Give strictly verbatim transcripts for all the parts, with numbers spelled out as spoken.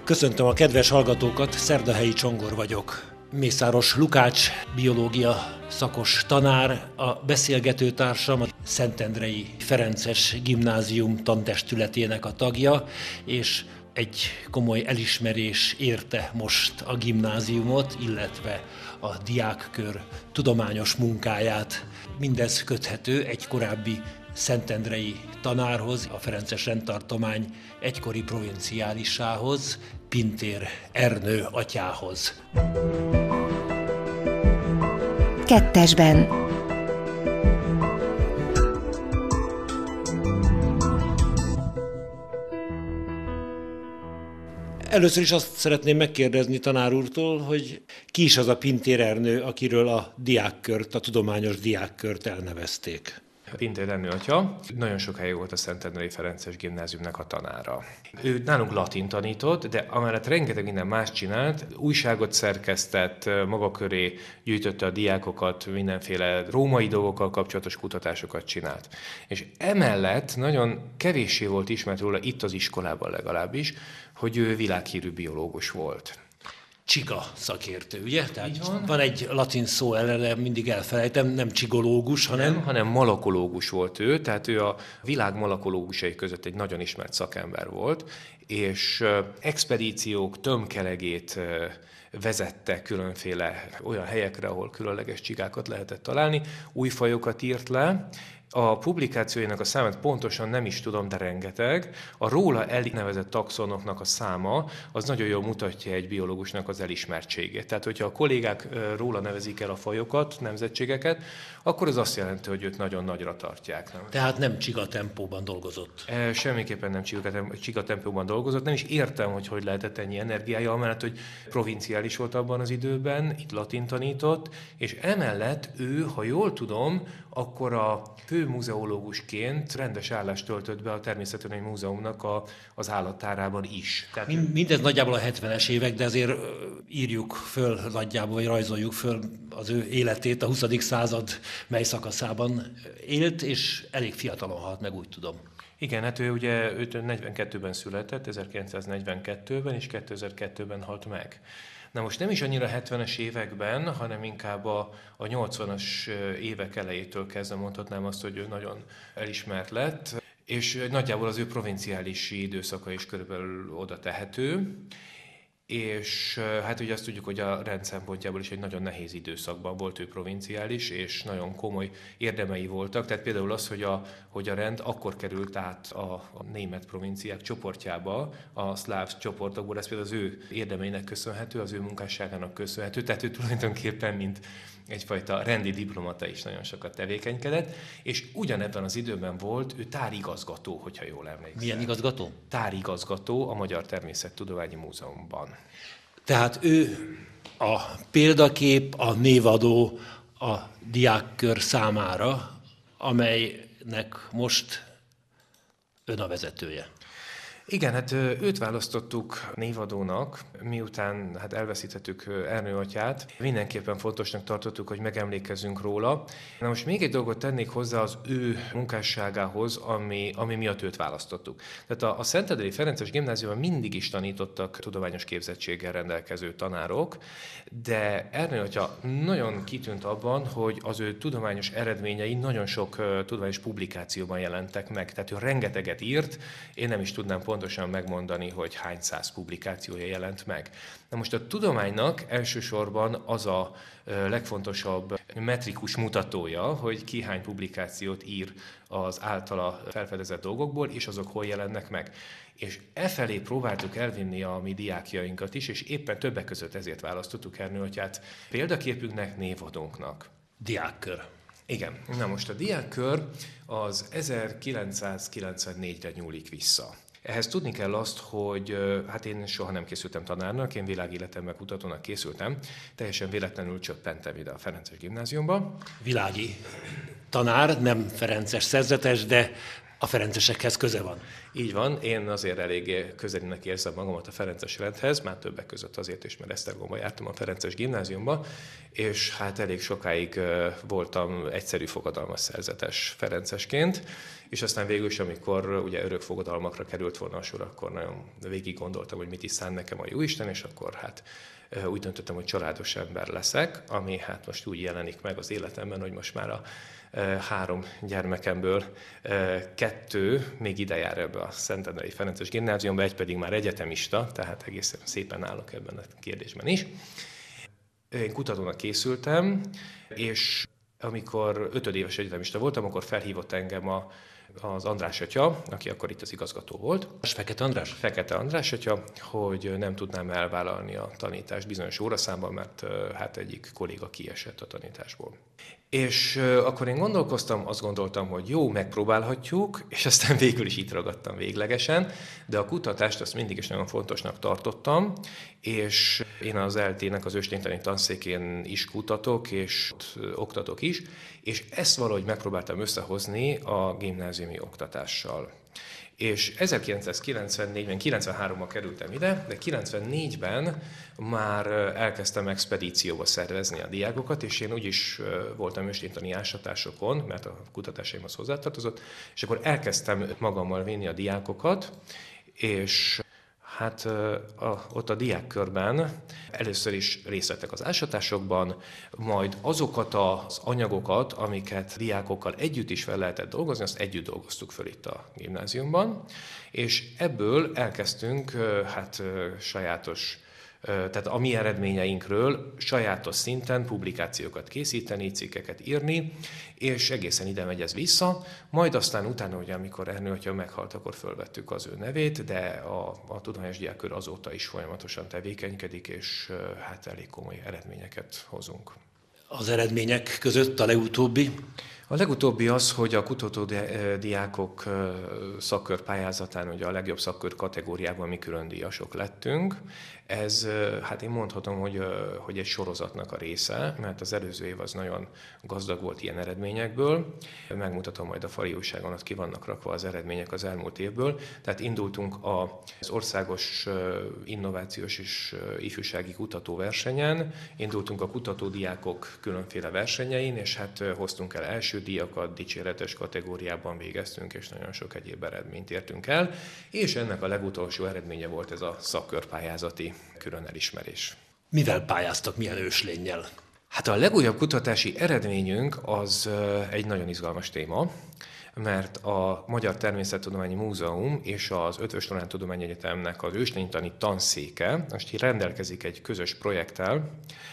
Köszöntöm a kedves hallgatókat, Szerdahelyi Csongor vagyok. Mészáros Lukács, biológia szakos tanár, a beszélgető társam, a Szentendrei Ferences Gimnázium tantestületének a tagja, és egy komoly elismerés érte most a gimnáziumot, illetve a diákkör tudományos munkáját. Mindez köthető egy korábbi szentendrei tanárhoz, a ferences rendtartomány egykori provinciálisához, Pintér Ernő atyához. Kettesben. Először is azt szeretném megkérdezni tanár úrtól, hogy ki is az a Pintér Ernő, akiről a diákkört, a tudományos diákkört elnevezték. Pintér Ernő atya nagyon sokáig volt a Szentendrei Ferences Gimnáziumnak a tanára. Ő nálunk latin tanított, de amellett rengeteg minden más csinált, újságot szerkesztett, maga köré gyűjtötte a diákokat, mindenféle római dolgokkal kapcsolatos kutatásokat csinált. És emellett nagyon kevéssé volt ismert róla, itt az iskolában legalábbis, hogy ő világhírű biológus volt. Csiga szakértő, ugye? Tehát van. van egy latin szó ellene, mindig elfelejtem, nem csigológus, hanem... Nem, hanem malakológus volt ő, tehát ő a világ malakológusai között egy nagyon ismert szakember volt, és expedíciók tömkelegét vezette különféle olyan helyekre, ahol különleges csigákat lehetett találni, új fajokat írt le. A publikációinak a számát pontosan nem is tudom, de rengeteg. A róla elnevezett taxonoknak a száma az nagyon jól mutatja egy biológusnak az elismertségét. Tehát, hogyha a kollégák róla nevezik el a fajokat, nemzetségeket, akkor az azt jelenti, hogy őt nagyon nagyra tartják. Nem? Tehát nem csiga tempóban dolgozott? Semmiképpen nem csiga tempóban dolgozott. Nem is értem, hogy hogy lehetett ennyi energiája, amellett, hogy provinciális volt abban az időben, itt latin tanított, és emellett ő, ha jól tudom, akkor a fő muzeológusként rendes állást töltött be a Természettudományi Múzeumnak a, az állattárában is. Tehát... Mindez nagyjából a hetvenes évek, de azért írjuk föl nagyjából, vagy rajzoljuk föl az ő életét, a huszadik század mely szakaszában élt, és elég fiatalon halt meg, úgy tudom. Igen, hát ő ugye őt negyvenkettőben született, ezerkilencszáznegyvenkettőben, és kétezer-kettőben halt meg. Na most nem is annyira hetvenes években, hanem inkább a, a nyolcvanas évek elejétől kezdve mondhatnám azt, hogy ő nagyon elismert lett, és nagyjából az ő provinciális időszaka is körülbelül oda tehető. És hát ugye azt tudjuk, hogy a rend szempontjából is egy nagyon nehéz időszakban volt ő provinciális, és nagyon komoly érdemei voltak. Tehát például az, hogy a, hogy a rend akkor került át a, a német provinciák csoportjába, a szláv csoportokból, ez például az ő érdemeinek köszönhető, az ő munkásságának köszönhető, tehát ő tulajdonképpen mint egyfajta rendi diplomata is nagyon sokat tevékenykedett, és ugyanebben az időben volt ő tárigazgató, hogyha jól emlékszem. Milyen igazgató? Tárigazgató a Magyar Természettudományi Múzeumban. Tehát ő a példakép, a névadó a diákkör számára, amelynek most ön a vezetője. Igen, hát őt választottuk névadónak, miután hát elveszítettük Ernő atyát. Mindenképpen fontosnak tartottuk, hogy megemlékezzünk róla. Na most még egy dolgot tennék hozzá az ő munkásságához, ami, ami miatt őt választottuk. Tehát a, a Szentendrei Ferences Gimnáziumban mindig is tanítottak tudományos képzettséggel rendelkező tanárok, de Ernő atya nagyon kitűnt abban, hogy az ő tudományos eredményei nagyon sok uh, tudományos publikációban jelentek meg. Tehát ő rengeteget írt, én nem is tudnám pontosan megmondani, hogy hány száz publikációja jelent meg. Na most a tudománynak elsősorban az a legfontosabb metrikus mutatója, hogy ki hány publikációt ír az általa felfedezett dolgokból, és azok hol jelennek meg. És e felé próbáltuk elvinni a mi diákjainkat is, és éppen többek között ezért választottuk Ernő atyát példaképünknek, névadónknak. Diákkör. Igen. Na most a diákkör az ezerkilencszázkilencvennégyre nyúlik vissza. Ehhez tudni kell azt, hogy hát én soha nem készültem tanárnak, én világéletemben kutatónak készültem, teljesen véletlenül csöppentem ide a Ferences Gimnáziumba. Világi tanár, nem ferences szerzetes, de a ferencesekhez köze van. Így van, én azért eléggé közelinek érzem magamat a ferences rendhez, már többek között azért is, mert Esztergomba jártam a Ferences Gimnáziumba, és hát elég sokáig voltam egyszerű fogadalmas szerzetes ferencesként, és aztán végül is, amikor ugye örökfogadalmakra került volna a sor, akkor nagyon végig gondoltam, hogy mit is szán nekem a Jóisten, és akkor hát úgy döntöttem, hogy családos ember leszek, ami hát most úgy jelenik meg az életemben, hogy most már a három gyermekemből kettő még ide jár ebbe a Szentendrei Ferences Gimnáziumba, egy pedig már egyetemista, tehát egészen szépen állok ebben a kérdésben is. Én kutatónak készültem, és amikor ötödéves egyetemista voltam, akkor felhívott engem a az András atya, aki akkor itt az igazgató volt. Fekete András? Fekete András atya, hogy nem tudnám elvállalni a tanítást bizonyos óraszámban, mert hát egyik kolléga kiesett a tanításból. És akkor én gondolkoztam, azt gondoltam, hogy jó, megpróbálhatjuk, és aztán végül is itt ragadtam véglegesen, de a kutatást azt mindig is nagyon fontosnak tartottam, és én az é el té-nek az őslénytani tanszékén is kutatok, és oktatok is, és ezt valahogy megpróbáltam összehozni a gimnáziumi oktatással. És ezerkilencszázkilencvennégyben, kilencvenháromban kerültem ide, de kilencvennégyben már elkezdtem expedícióba szervezni a diákokat, és én úgyis voltam őslénytani ásatásokon, mert a kutatásaimhoz hozzátartozott, és akkor elkezdtem magammal vinni a diákokat, és hát a, ott a diákkörben először is részt vettek az ásatásokban, majd azokat az anyagokat, amiket diákokkal együtt is fel lehetett dolgozni, azt együtt dolgoztuk föl itt a gimnáziumban, és ebből elkezdtünk hát sajátos, tehát a mi eredményeinkről sajátos szinten publikációkat készíteni, cikkeket írni, és egészen ide megy ez vissza. Majd aztán utána, ugye, amikor Ernő atya meghalt, akkor fölvettük az ő nevét, de a, a Tudományos Diákkör azóta is folyamatosan tevékenykedik, és hát elég komoly eredményeket hozunk. Az eredmények között a legutóbbi? A legutóbbi az, hogy a kutatódiákok szakkör pályázatán ugye a legjobb szakkör kategóriában mi külön díjasok lettünk. Ez, hát én mondhatom, hogy, hogy egy sorozatnak a része, mert az előző év az nagyon gazdag volt ilyen eredményekből. Megmutatom majd a fali újságon, ott ki vannak rakva az eredmények az elmúlt évből. Tehát indultunk az országos innovációs és ifjúsági kutatóversenyen, indultunk a kutatódiákok különféle versenyein, és hát hoztunk el első díjakat, dicséretes kategóriában végeztünk, és nagyon sok egyéb eredményt értünk el, és ennek a legutolsó eredménye volt ez a szakkörpályázati külön elismerés. Mivel pályáztak, milyen őslénnyel? Hát a legújabb kutatási eredményünk az egy nagyon izgalmas téma, mert a Magyar Természettudományi Múzeum és az Eötvös Loránd Tudományegyetemnek az őslénytani tanszéke most rendelkezik egy közös projekttel,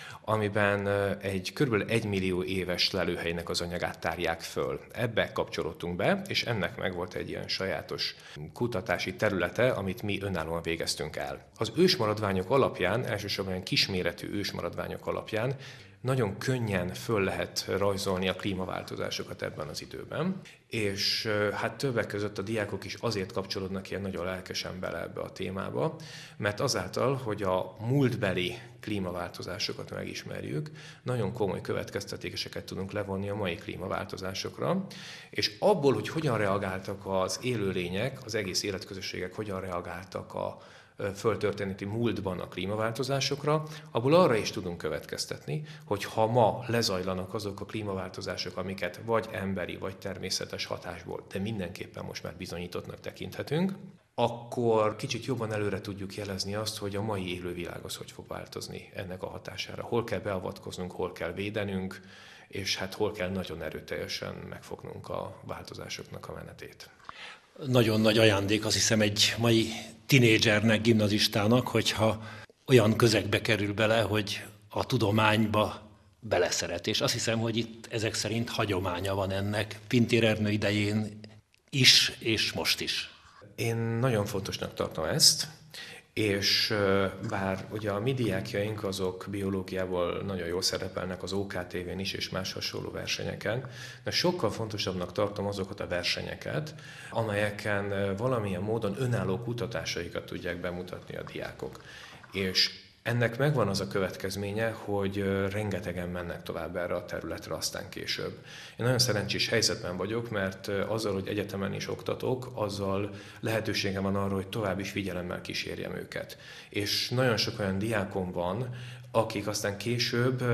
amiben egy kb. egy millió éves lelőhelynek az anyagát tárják föl. Ebbe kapcsolódtunk be, és ennek meg volt egy ilyen sajátos kutatási területe, amit mi önállóan végeztünk el. Az ősmaradványok alapján, elsősorban kisméretű ősmaradványok alapján nagyon könnyen föl lehet rajzolni a klímaváltozásokat ebben az időben, és hát többek között a diákok is azért kapcsolódnak ilyen nagyon lelkesen bele ebbe a témába, mert azáltal, hogy a múltbeli klímaváltozásokat megismerjük, nagyon komoly következtetéseket tudunk levonni a mai klímaváltozásokra, és abból, hogy hogyan reagáltak az élőlények, az egész életközösségek hogyan reagáltak a földtörténeti múltban a klímaváltozásokra, abból arra is tudunk következtetni, hogy ha ma lezajlanak azok a klímaváltozások, amiket vagy emberi, vagy természetes hatásból, de mindenképpen most már bizonyítottnak tekinthetünk, akkor kicsit jobban előre tudjuk jelezni azt, hogy a mai élővilág az hogy fog változni ennek a hatására. Hol kell beavatkoznunk, hol kell védenünk, és hát hol kell nagyon erőteljesen megfognunk a változásoknak a menetét. Nagyon nagy ajándék, azt hiszem, egy mai tinédzsernek, gimnazistának, hogyha olyan közegbe kerül bele, hogy a tudományba beleszeret. És azt hiszem, hogy itt ezek szerint hagyománya van ennek Pintér Ernő idején is, és most is. Én nagyon fontosnak tartom ezt, és bár ugye a mi diákjaink azok biológiából nagyon jól szerepelnek az ó ká té vén is és más hasonló versenyeken, de sokkal fontosabbnak tartom azokat a versenyeket, amelyeken valamilyen módon önálló kutatásaikat tudják bemutatni a diákok. És ennek megvan az a következménye, hogy rengetegen mennek tovább erre a területre aztán később. Én nagyon szerencsés helyzetben vagyok, mert azzal, hogy egyetemen is oktatok, azzal lehetőségem van arra, hogy tovább is figyelemmel kísérjem őket. És nagyon sok olyan diákom van, akik aztán később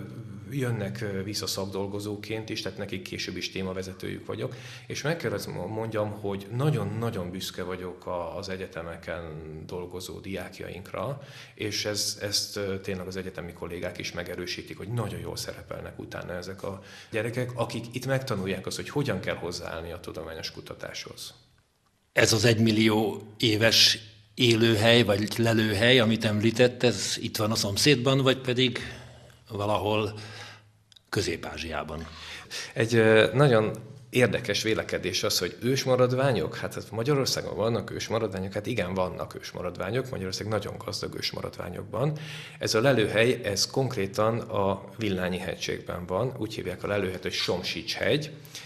jönnek vissza szakdolgozóként is, tehát nekik később is témavezetőjük vagyok, és meg kell mondjam, hogy nagyon-nagyon büszke vagyok az egyetemeken dolgozó diákjainkra, és ez, ezt tényleg az egyetemi kollégák is megerősítik, hogy nagyon jól szerepelnek utána ezek a gyerekek, akik itt megtanulják azt, hogy hogyan kell hozzáállni a tudományos kutatáshoz. Ez az egymillió éves élőhely, vagy lelőhely, amit említett, ez itt van a szomszédban, vagy pedig valahol Közép-Ázsiában? Egy nagyon érdekes vélekedés az, hogy ősmaradványok, hát Magyarországon vannak ősmaradványok, hát igen, vannak ősmaradványok, Magyarország nagyon gazdag ősmaradványokban. Ez a lelőhely, ez konkrétan a Villányi-hegységben van, úgy hívják a lelőhelyet, hogy Somsics-hegy,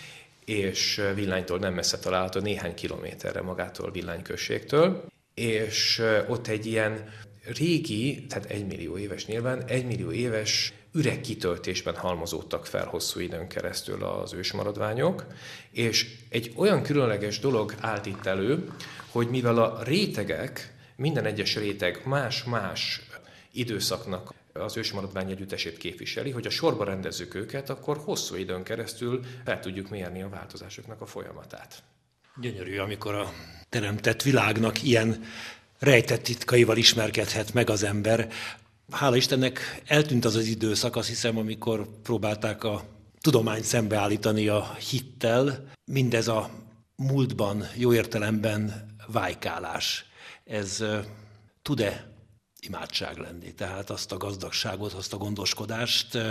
és Villánytól nem messze található, néhány kilométerre magától Villány községtől, és ott egy ilyen régi, tehát egymillió éves nyilván, egymillió éves üregkitöltésben halmozódtak fel hosszú időn keresztül az ősmaradványok, és egy olyan különleges dolog állt itt elő, hogy mivel a rétegek, minden egyes réteg más-más időszaknak az ősmaradvány együttesét képviseli, hogy a sorba rendezzük őket, akkor hosszú időn keresztül fel tudjuk mérni a változásoknak a folyamatát. Gyönyörű, amikor a teremtett világnak ilyen rejtett titkaival ismerkedhet meg az ember. Hála Istennek eltűnt az az időszak, azt hiszem, amikor próbálták a tudományt szembeállítani a hittel. Mindez a múltban, jó értelemben vájkálás. Ez uh, tud-e imádság lenni? Tehát azt a gazdagságot, azt a gondoskodást, uh,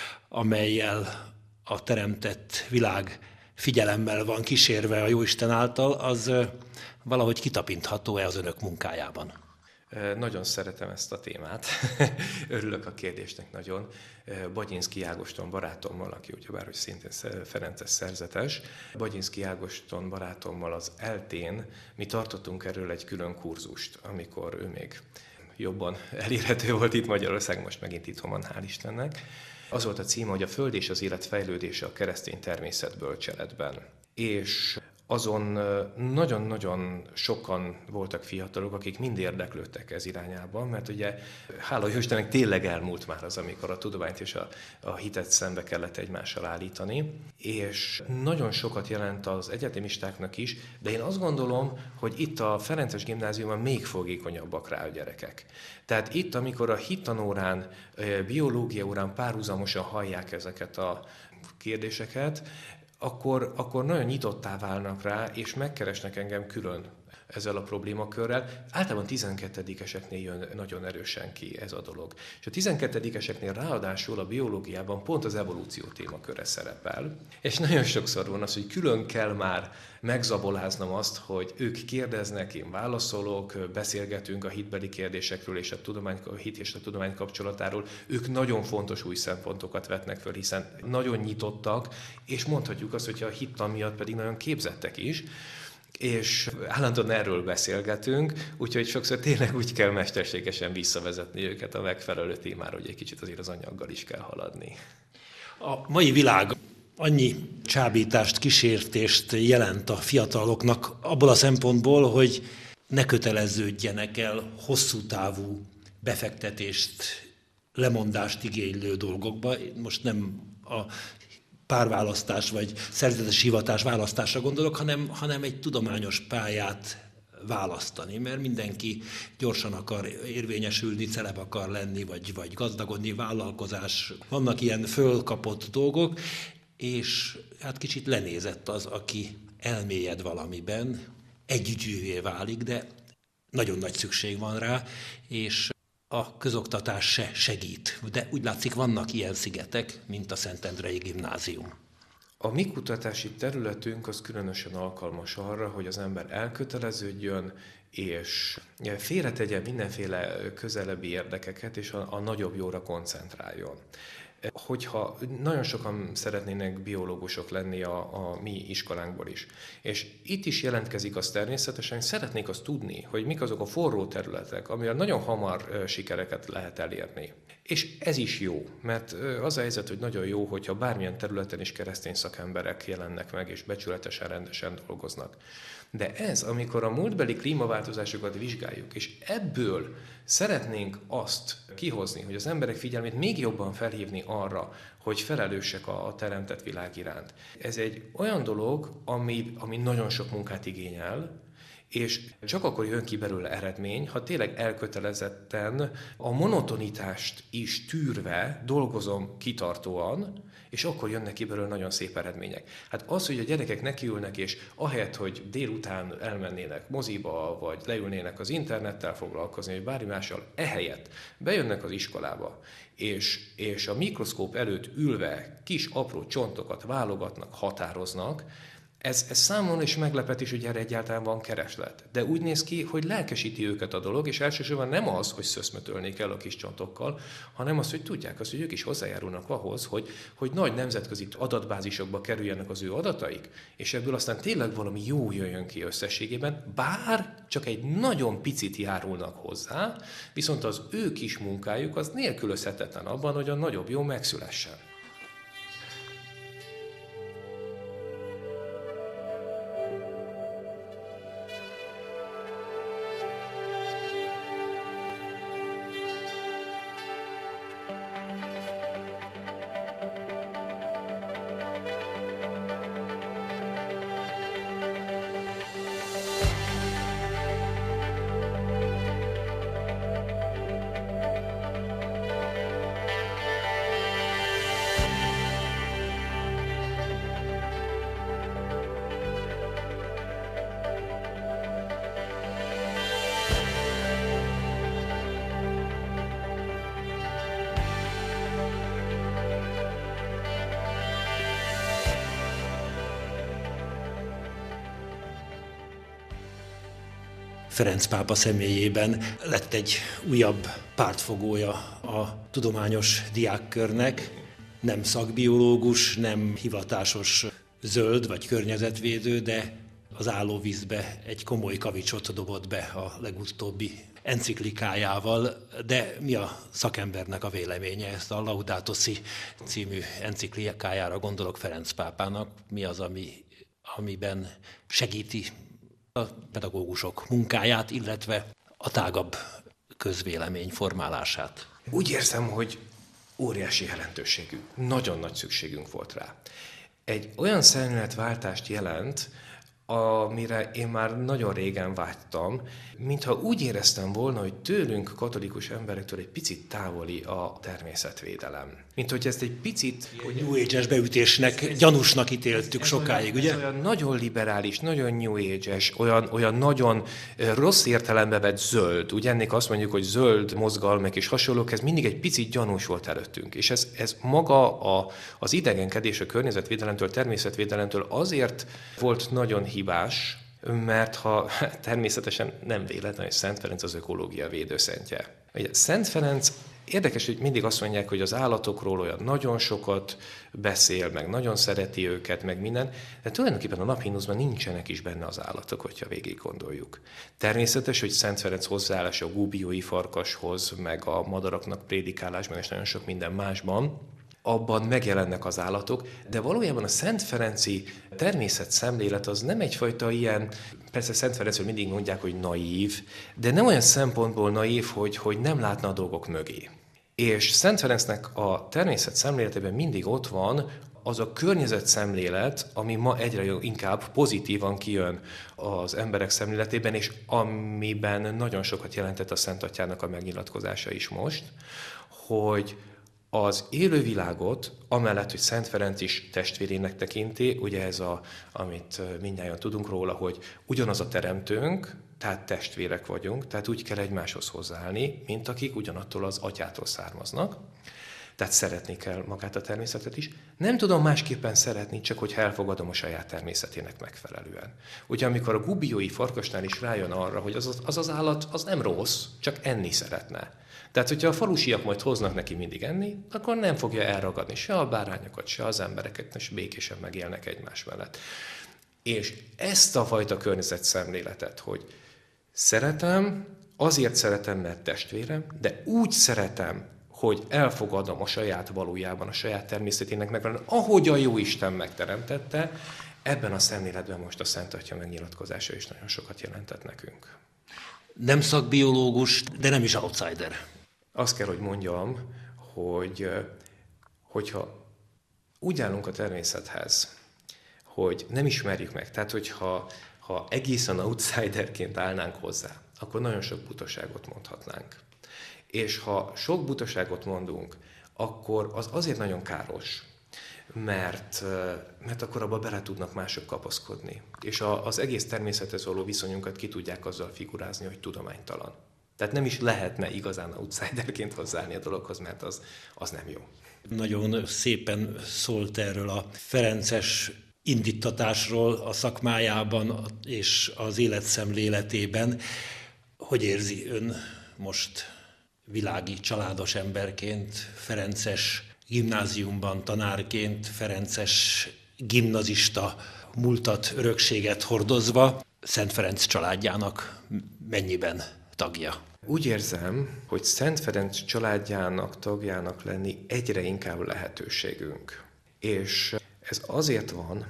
amellyel a teremtett világ figyelemmel van kísérve a Jóisten által, az uh, valahogy kitapintható-e az önök munkájában? Nagyon szeretem ezt a témát, örülök a kérdésnek nagyon. Bagyinszky Ágoston barátommal, aki ugyebár, hogy szintén ferences szerzetes, Bagyinszky Ágoston barátommal az eltén mi tartottunk erről egy külön kurzust, amikor ő még jobban elérhető volt itt Magyarországon, most megint itthon van, hál' Istennek. Az volt a címe, hogy a Föld és az élet fejlődése a keresztény természetbölcseletben. És azon nagyon-nagyon sokan voltak fiatalok, akik mind érdeklődtek ez irányába, mert ugye hála Istennek tényleg elmúlt már az, amikor a tudományt és a, a hitet szembe kellett egymással állítani, és nagyon sokat jelent az egyetemistáknak is, de én azt gondolom, hogy itt a Ferences Gimnáziumban még fogékonyabbak rá a gyerekek. Tehát itt, amikor a hittanórán, biológia órán párhuzamosan hallják ezeket a kérdéseket, Akkor, akkor nagyon nyitottá válnak rá, és megkeresnek engem külön ezzel a problémakörrel. Általában tizenkettedikeseknél jön nagyon erősen ki ez a dolog. És a tizenkettedikeseknél ráadásul a biológiában pont az evolúció témaköre szerepel. És nagyon sokszor van az, hogy külön kell már megzaboláznom azt, hogy ők kérdeznek, én válaszolok, beszélgetünk a hitbeli kérdésekről és a, tudomány, a hit és a tudomány kapcsolatáról. Ők nagyon fontos új szempontokat vetnek föl, hiszen nagyon nyitottak, és mondhatjuk azt, hogy a hittan miatt pedig nagyon képzettek is, és állandóan erről beszélgetünk, úgyhogy sokszor tényleg úgy kell mesterségesen visszavezetni őket a megfelelő témára, hogy egy kicsit azért az anyaggal is kell haladni. A mai világ annyi csábítást, kísértést jelent a fiataloknak abból a szempontból, hogy ne köteleződjenek el hosszú távú befektetést, lemondást igénylő dolgokba. Most nem a párválasztás vagy szerzetes hivatás választásra gondolok, hanem, hanem egy tudományos pályát választani, mert mindenki gyorsan akar érvényesülni, celeb akar lenni, vagy, vagy gazdagodni, vállalkozás. Vannak ilyen fölkapott dolgok, és hát kicsit lenézett az, aki elmélyed valamiben, együgyűvé válik, de nagyon nagy szükség van rá, és a közoktatás se segít. De úgy látszik, vannak ilyen szigetek, mint a Szentendrei Gimnázium. A mi kutatási területünk az különösen alkalmas arra, hogy az ember elköteleződjön, és félretegye mindenféle közelebbi érdekeket, és a, a nagyobb jóra koncentráljon. Hogyha nagyon sokan szeretnének biológusok lenni a, a mi iskolánkból is, és itt is jelentkezik az természetesen, szeretnék azt tudni, hogy mik azok a forró területek, amivel nagyon hamar sikereket lehet elérni. És ez is jó, mert az a helyzet, hogy nagyon jó, hogyha bármilyen területen is keresztény szakemberek jelennek meg, és becsületesen, rendesen dolgoznak. De ez, amikor a múltbeli klímaváltozásokat vizsgáljuk, és ebből szeretnénk azt kihozni, hogy az emberek figyelmét még jobban felhívni arra, hogy felelősek a teremtett világ iránt. Ez egy olyan dolog, ami, ami nagyon sok munkát igényel, és csak akkor jön ki belőle eredmény, ha tényleg elkötelezetten a monotonitást is tűrve dolgozom kitartóan, és akkor jönnek ki belőle nagyon szép eredmények. Hát az, hogy a gyerekek nekiülnek, és ahelyett, hogy délután elmennének moziba, vagy leülnének az internettel foglalkozni, vagy bármi mással, ehelyett bejönnek az iskolába, és, és a mikroszkóp előtt ülve kis apró csontokat válogatnak, határoznak, Ez, ez számomra is meglepetés, hogy erre egyáltalán van kereslet. De úgy néz ki, hogy lelkesíti őket a dolog, és elsősorban nem az, hogy szöszmötölnék el a kis csontokkal, hanem az, hogy tudják azt, hogy ők is hozzájárulnak ahhoz, hogy, hogy nagy nemzetközi adatbázisokba kerüljenek az ő adataik, és ebből aztán tényleg valami jó jöjjön ki összességében, bár csak egy nagyon picit járulnak hozzá, viszont az ő kis munkájuk az nélkülözhetetlen abban, hogy a nagyobb jó megszülessen. Ferenc pápa személyében lett egy újabb pártfogója a tudományos diákkörnek, nem szakbiológus, nem hivatásos zöld vagy környezetvédő, de az állóvízbe egy komoly kavicsot dobott be a legutóbbi enciklikájával, de mi a szakembernek a véleménye? Ezt a Laudato Si című enciklikájára gondolok Ferenc pápának. Mi az, ami, amiben segíti a pedagógusok munkáját, illetve a tágabb közvélemény formálását? Úgy érzem, hogy óriási jelentőségű, nagyon nagy szükségünk volt rá. Egy olyan szemléletváltást jelent, amire én már nagyon régen vágytam, mintha úgy éreztem volna, hogy tőlünk, katolikus emberektől egy picit távoli a természetvédelem. Mint hogy ezt egy picit... New Age-es beütésnek, gyanúsnak ítéltük ez sokáig, olyan, ugye? Ez olyan nagyon liberális, nagyon New Age-es, olyan, olyan nagyon rossz értelembe vett zöld. Ugye ennek azt mondjuk, hogy zöld mozgalmak és hasonlók, ez mindig egy picit gyanús volt előttünk. És ez, ez maga a, az idegenkedés a környezetvédelemtől, természetvédelemtől azért volt nagyon hibás, mert ha természetesen nem véletlen, hogy Szent Ferenc az ökológia védőszentje. Ugye Szent Ferenc érdekes, hogy mindig azt mondják, hogy az állatokról olyan nagyon sokat beszél, meg nagyon szereti őket, meg minden, de tulajdonképpen a naphimnuszban nincsenek is benne az állatok, hogyha végig gondoljuk. Természetes, hogy Szent Ferenc hozzáállása a gúbiói farkashoz, meg a madaraknak prédikálásban, és nagyon sok minden másban, abban megjelennek az állatok, de valójában a Szent Ferenci természetszemlélet az nem egyfajta ilyen, persze Szent Ferencről mindig mondják, hogy naív, de nem olyan szempontból naív, hogy, hogy nem látna a dolgok mögé. És Szent Ferencnek a természetszemléletében mindig ott van az a környezetszemlélet, ami ma egyre inkább pozitívan kijön az emberek szemléletében, és amiben nagyon sokat jelentett a Szent Atyának a megnyilatkozása is most, hogy az élővilágot, amellett, hogy Szent Ferenc is testvérének tekinti, ugye ez, a, amit mindnyájan tudunk róla, hogy ugyanaz a teremtőnk, tehát testvérek vagyunk, tehát úgy kell egymáshoz hozzáállni, mint akik ugyanattól az atyától származnak. Tehát szeretni kell magát a természetet is. Nem tudom másképpen szeretni, csak hogyha elfogadom a saját természetének megfelelően. Ugye amikor a gubiói farkasnál is rájön arra, hogy az az, az, az állat az nem rossz, csak enni szeretne. Tehát, hogyha a falusiak majd hoznak neki mindig enni, akkor nem fogja elragadni se a bárányokat, se az embereket, és békésen megélnek egymás mellett. És ezt a fajta környezetszemléletet, hogy szeretem, azért szeretem, mert testvérem, de úgy szeretem, hogy elfogadom a saját valójában, a saját természetének megfelelően, ahogy a Jóisten megteremtette, Ebben a szemléletben most a Szent Atya megnyilatkozása is nagyon sokat jelentett nekünk. Nem szakbiológus, de nem is outsider. Azt kell, hogy mondjam, hogy hogyha úgy állunk a természethez, hogy nem ismerjük meg, tehát hogyha ha egészen outsiderként állnánk hozzá, akkor nagyon sok butaságot mondhatnánk. És ha sok butaságot mondunk, akkor az azért nagyon káros, mert, mert akkor abba bele tudnak mások kapaszkodni. És a, az egész természethez való viszonyunkat ki tudják azzal figurázni, hogy tudománytalan. Tehát nem is lehetne igazán outsiderként hozzáállni a dologhoz, mert az, az nem jó. Nagyon szépen szólt erről a ferences indítatásról a szakmájában és az életszemléletében. Hogy érzi ön most világi családos emberként, ferences gimnáziumban tanárként, ferences gimnazista múltat, örökséget hordozva, Szent Ferenc családjának mennyiben tagja? Úgy érzem, hogy Szent Ferenc családjának tagjának lenni egyre inkább lehetőségünk. És ez azért van,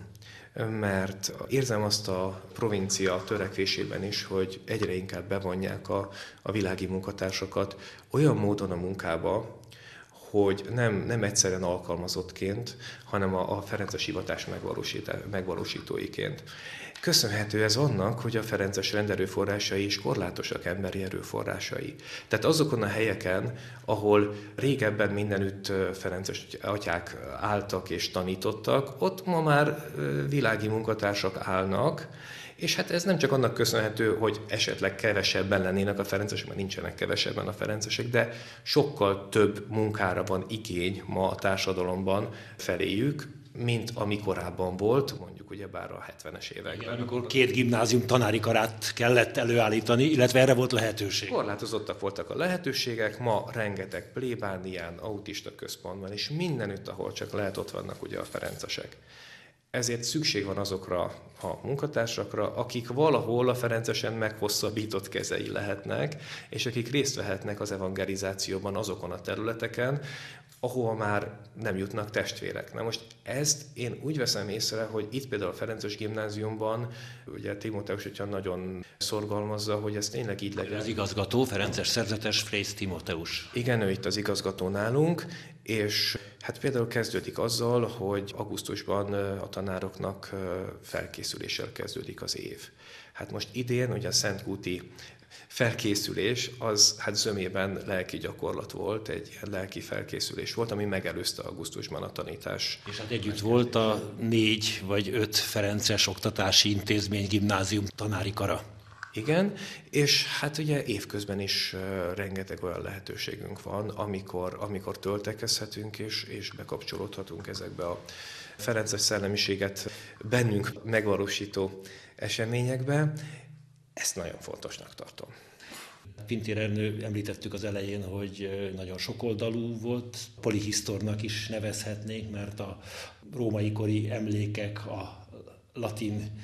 mert érzem azt a provincia törekvésében is, hogy egyre inkább bevonják a, a világi munkatársakat olyan módon a munkába, hogy nem, nem egyszerűen alkalmazottként, hanem a, a ferences hivatás megvalósítóiként. Köszönhető ez annak, hogy a ferences renderőforrásai is korlátosak emberi erőforrásai. Tehát azokon a helyeken, ahol régebben mindenütt ferences atyák álltak és tanítottak, ott ma már világi munkatársak állnak, és hát ez nem csak annak köszönhető, hogy esetleg kevesebben lennének a ferencesek, mert nincsenek kevesebben a ferencesek, de sokkal több munkára van igény ma a társadalomban feléjük, mint ami korábban volt, mondjuk ugyebár a hetvenes években. Igen, amikor két gimnázium tanári karát kellett előállítani, illetve erre volt lehetőség. Korlátozottak voltak a lehetőségek, ma rengeteg plébánián, autista központban, és mindenütt, ahol csak lehet, ott vannak ugye a ferencesek. Ezért szükség van azokra a munkatársakra, akik valahol a ferencesen meghosszabbított kezei lehetnek, és akik részt vehetnek az evangelizációban azokon a területeken, ahova már nem jutnak testvérek. Na most ezt én úgy veszem észre, hogy itt például a Ferences gimnáziumban, ugye Timóteus atya nagyon szorgalmazza, hogy ez tényleg így legyen. Az igazgató, ferences szerzetes, Frész Timóteus. Igen, ő itt az igazgató nálunk, és hát például kezdődik azzal, hogy augusztusban a tanároknak felkészüléssel kezdődik az év. Hát most idén ugye a Szentkúti felkészülés az hát zömében lelki gyakorlat volt, egy ilyen lelki felkészülés volt, ami megelőzte augusztusban a tanítás. És hát együtt volt a négy vagy öt ferences oktatási intézmény, gimnázium tanári kara. Igen, és hát ugye évközben is rengeteg olyan lehetőségünk van, amikor, amikor töltekezhetünk és, és bekapcsolódhatunk ezekbe a ferences szellemiséget bennünk megvalósító eseményekbe. Ezt nagyon fontosnak tartom. Pintér Ernő, említettük az elején, hogy nagyon sokoldalú volt, polihisztornak is nevezhetnénk, mert a római kori emlékek, a latin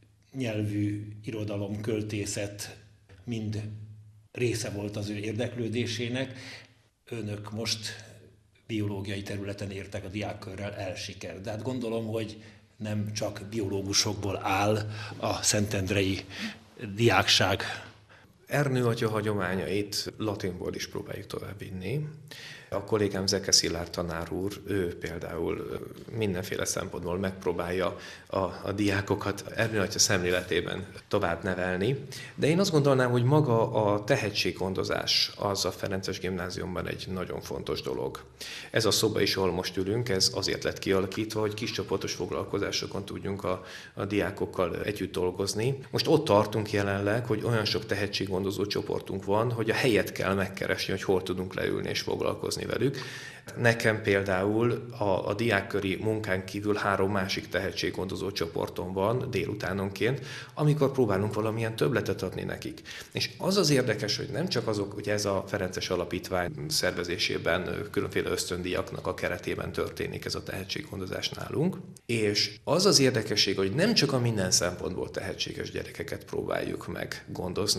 nyelvű irodalom, költészet mind része volt az ő érdeklődésének. Önök most biológiai területen értek a diákkörrel el siker. De hát gondolom, hogy nem csak biológusokból áll a szentendrei diákság. Ernő atya hagyományait latinból is próbáljuk továbbvinni. A kollégám Zeke Szilárd tanár úr, ő például mindenféle szempontból megpróbálja a, a diákokat Ernő atya szemléletében tovább nevelni. De én azt gondolnám, hogy maga a tehetséggondozás az a Ferences gimnáziumban egy nagyon fontos dolog. Ez a szoba is, ahol most ülünk, ez azért lett kialakítva, hogy kiscsoportos foglalkozásokon tudjunk a, a diákokkal együtt dolgozni. Most ott tartunk jelenleg, hogy olyan sok tehetséggondozó csoportunk van, hogy a helyet kell megkeresni, hogy hol tudunk leülni és foglalkozni velük. Nekem például a, a diákköri munkán kívül három másik tehetséggondozó csoportom van délutánonként, amikor próbálunk valamilyen többletet adni nekik. És az az érdekes, hogy nem csak azok, ugye ez a Ferences Alapítvány szervezésében különféle ösztöndíjaknak a keretében történik ez a tehetséggondozás nálunk, és az az érdekesség, hogy nem csak a minden szempontból tehetséges gyerekeket próbáljuk meg gondozni,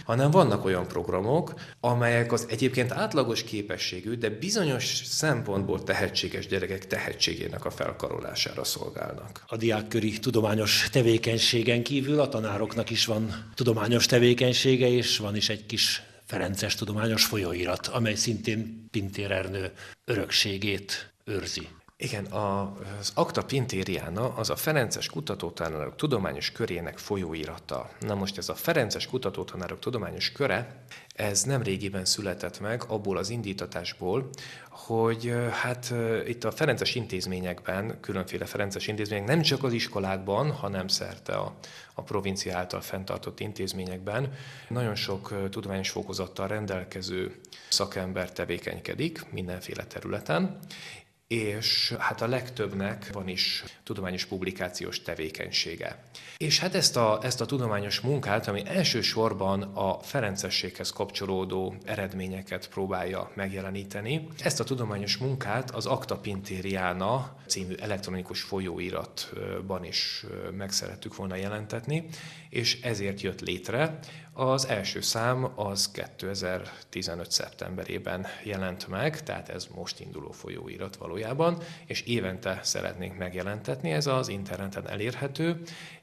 hanem vannak olyan programok, amelyek az egyébként átlagos képességű, de bizonyos szempontból tehetséges gyerekek tehetségének a felkarolására szolgálnak. A diákköri tudományos tevékenységen kívül a tanároknak is van tudományos tevékenysége, és van is egy kis ferences tudományos folyóirat, amely szintén Pintér Ernő örökségét őrzi. Igen, az Acta Pintériana az a Ferences Kutatótanárok Tudományos Körének folyóirata. Na most ez a Ferences Kutatótanárok Tudományos Köre, ez nem régiben született meg abból az indítatásból, hogy hát itt a ferences intézményekben, különféle ferences intézmények, nem csak az iskolákban, hanem szerte a, a provincia által fenntartott intézményekben nagyon sok tudományos fokozattal rendelkező szakember tevékenykedik mindenféle területen, és hát a legtöbbnek van is tudományos publikációs tevékenysége. És hát ezt a, ezt a tudományos munkát, ami elsősorban a ferencességhez kapcsolódó eredményeket próbálja megjeleníteni, ezt a tudományos munkát az Acta Pintériana című elektronikus folyóiratban is meg szerettük volna jelentetni, és ezért jött létre. Az első szám az kétezer-tizenöt szeptemberében jelent meg, tehát ez most induló folyóirat valójában, és évente szeretnénk megjelentetni, ez az interneten elérhető,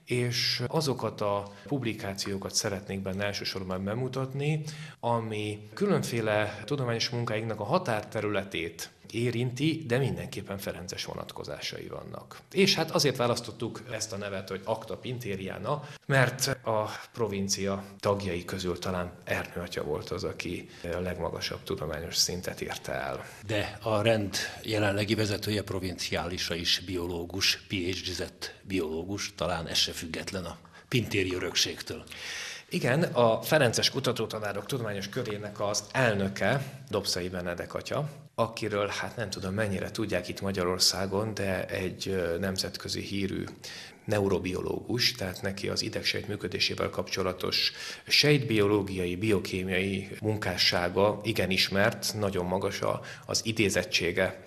és azokat a publikációkat szeretnék benne elsősorban bemutatni, ami különféle tudományos munkáinknak a határterületét érinti, de mindenképpen ferences vonatkozásai vannak. És hát azért választottuk ezt a nevet, hogy Acta Pintériana, mert a provincia tagjai közül talán Ernő atya volt az, aki a legmagasabb tudományos szintet érte el. De a rend jelenlegi vezetője provinciálisa is biológus, pé há dé-zett biológus, talán ez se független a pintéri örökségtől. Igen, a Ferences Kutatótanárok Tudományos Körének az elnöke Dobszai Benedek atya, akiről hát nem tudom mennyire tudják itt Magyarországon, de egy nemzetközi hírű neurobiológus, tehát neki az idegsejt működésével kapcsolatos sejtbiológiai, biokémiai munkássága igen ismert, nagyon magas az idézettsége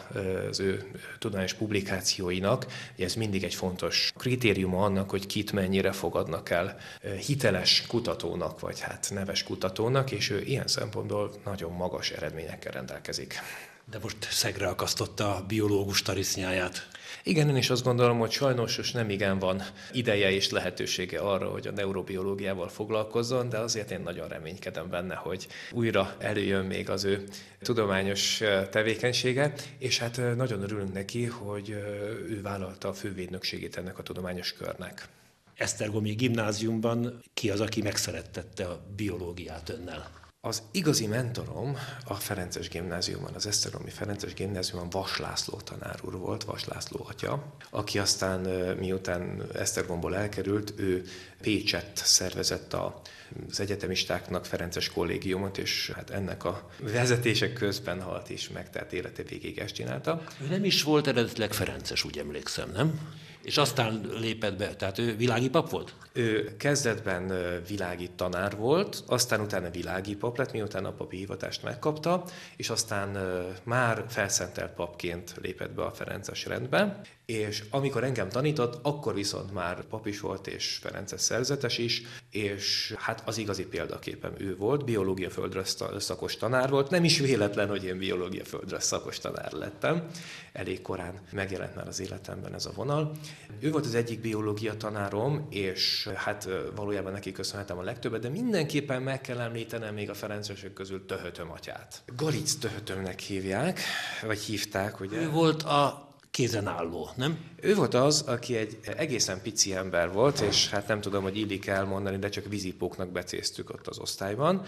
az ő tudományos publikációinak. Ez mindig egy fontos kritériuma annak, hogy kit mennyire fogadnak el hiteles kutatónak, vagy hát neves kutatónak, és ő ilyen szempontból nagyon magas eredményekkel rendelkezik. De most szegre akasztotta a biológus tarisznyáját. Igen, én is azt gondolom, hogy sajnos most nem igen van ideje és lehetősége arra, hogy a neurobiológiával foglalkozzon, de azért én nagyon reménykedem benne, hogy újra előjön még az ő tudományos tevékenysége, és hát nagyon örülünk neki, hogy ő vállalta a fővédnökségét ennek a tudományos körnek. Esztergomi gimnáziumban ki az, aki megszerettette a biológiát önnel? Az igazi mentorom a Ferences gimnáziumban, az Esztergomi Ferences gimnáziumban Vas László tanár úr volt, Vas László atya, aki aztán miután Esztergomból elkerült, ő Pécsett szervezett az egyetemistáknak Ferences kollégiumot, és hát ennek a vezetések közben halt is meg, tehát élete végéig ezt csinálta. Ő nem is volt eredetileg ferences, úgy emlékszem, nem? És aztán lépett be, tehát ő világi pap volt? Ő kezdetben világi tanár volt, aztán utána világi pap lett, miután a papi hivatást megkapta, és aztán már felszentelt papként lépett be a ferences rendbe, és amikor engem tanított, akkor viszont már pap is volt, és ferences szerzetes is, és hát az igazi példaképem ő volt, biológia földrajz szakos tanár volt, nem is véletlen, hogy én biológia földrajz szakos tanár lettem, elég korán megjelent már az életemben ez a vonal. Ő volt az egyik biológia tanárom, és hát valójában neki köszönhetem a legtöbbet, de mindenképpen meg kell említenem még a ferencesek közül Töhötöm atyát. Galic Töhötömnek hívják, vagy hívták, ugye? Ő volt a kézenálló, nem? Ő volt az, aki egy egészen pici ember volt, és hát nem tudom, hogy illik elmondani, de csak vízipóknak becéztük ott az osztályban,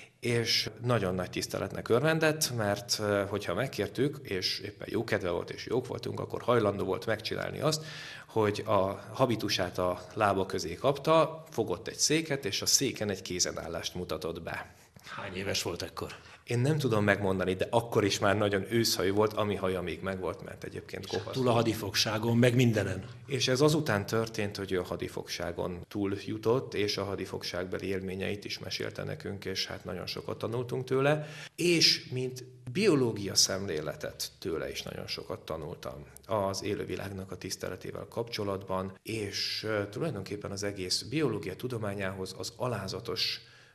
és nagyon nagy tiszteletnek örvendett, mert hogyha megkértük, és éppen jó kedve volt, és jók voltunk, akkor hajlandó volt megcsinálni azt, hogy a habitusát a lába közé kapta, fogott egy széket, és a széken egy kézenállást mutatott be. Hány éves volt ekkor? Én nem tudom megmondani, de akkor is már nagyon őszhajú volt, ami haja még megvolt, mert egyébként kopasz. Túl a hadifogságon, meg mindenen. És ez azután történt, hogy ő a hadifogságon túl jutott, és a hadifogságbeli élményeit is mesélte nekünk, és hát nagyon sokat tanultunk tőle. És mint biológia szemléletet tőle is nagyon sokat tanultam az élővilágnak a tiszteletével kapcsolatban, és tulajdonképpen az egész biológia tudományához az alázatos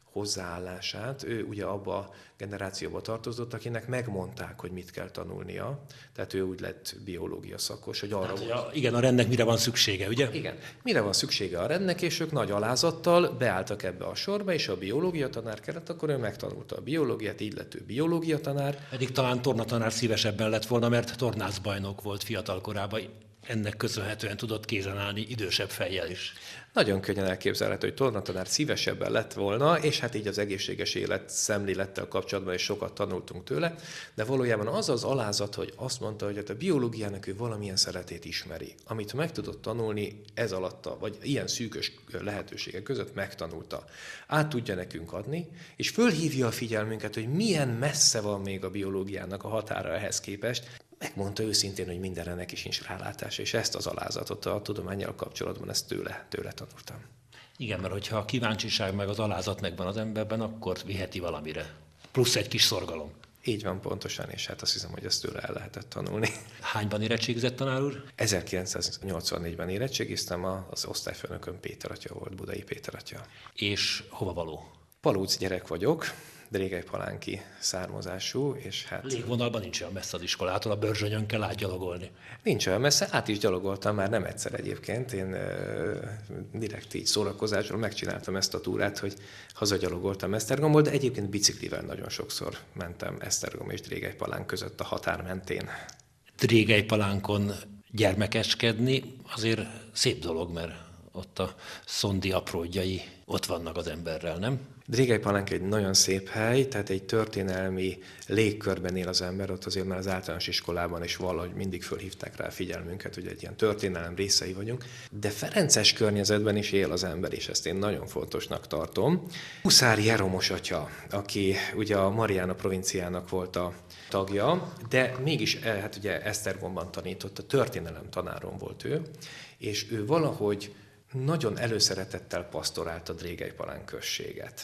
hozzáállását. Ő ugye abba a generációba tartozott, akinek megmondták, hogy mit kell tanulnia. Tehát ő úgy lett biológia szakos, hogy arra hát, volt. a, igen, a rendnek mire van szüksége, ugye? Igen, mire van szüksége a rendnek, és ők nagy alázattal beálltak ebbe a sorba, és a biológia tanár kellett, akkor ő megtanulta a biológiát, így lett ő biológia tanár. Pedig talán tornatanár szívesebben lett volna, mert tornászbajnok volt fiatal korában. Ennek köszönhetően tudott kézen állni idősebb fejjel is. Nagyon könnyen elképzelhető, hogy tornatanár szívesebben lett volna, és hát így az egészséges élet szemlélettel kapcsolatban is sokat tanultunk tőle, de valójában az az alázat, hogy azt mondta, hogy a biológiának ő valamilyen szeretét ismeri, amit meg tudott tanulni ez alatt, vagy ilyen szűkös lehetőségek között megtanulta. Át tudja nekünk adni, és fölhívja a figyelmünket, hogy milyen messze van még a biológiának a határa ehhez képest. Megmondta őszintén, hogy mindenre neki sincs rálátása, és ezt az alázatot a tudománnyal kapcsolatban ezt tőle, tőle tanultam. Igen, mert hogyha a kíváncsiság meg az alázat megvan az emberben, akkor viheti valamire. Plusz egy kis szorgalom. Így van pontosan, és hát azt hiszem, hogy ezt tőle el lehetett tanulni. Hányban érettségizett, tanár úr? ezerkilencszáznyolcvannégyben érettségiztem, az osztályfőnököm Péter atya volt, Budai Péter atya. És hova való? Palóc gyerek vagyok, drégelypalánki származású, és hát... Légvonalban nincs olyan messze az iskolától, a Börzsönyön kell átgyalogolni. Nincs olyan messze, át is gyalogoltam már nem egyszer egyébként. Én uh, direkt így szórakozásról megcsináltam ezt a túrát, hogy hazagyalogoltam Esztergomból, de egyébként biciklivel nagyon sokszor mentem Esztergom és Drégelypalánk között a határ mentén. Drégelypalánkon gyermekeskedni azért szép dolog, mert ott a szondi apródjai ott vannak az emberrel, nem? Drégelypalánk egy nagyon szép hely, tehát egy történelmi légkörben él az ember, ott azért már az általános iskolában is valahogy mindig fölhívták rá a figyelmünket, hogy egy ilyen történelem részei vagyunk, de ferences környezetben is él az ember, és ezt én nagyon fontosnak tartom. Huszár Jeromos atya, aki ugye a Mariana provinciának volt a tagja, de mégis hát ugye Esztergomban tanított, a történelem tanáron volt ő, és ő valahogy nagyon előszeretettel pasztorált a Drégelypalánk községet.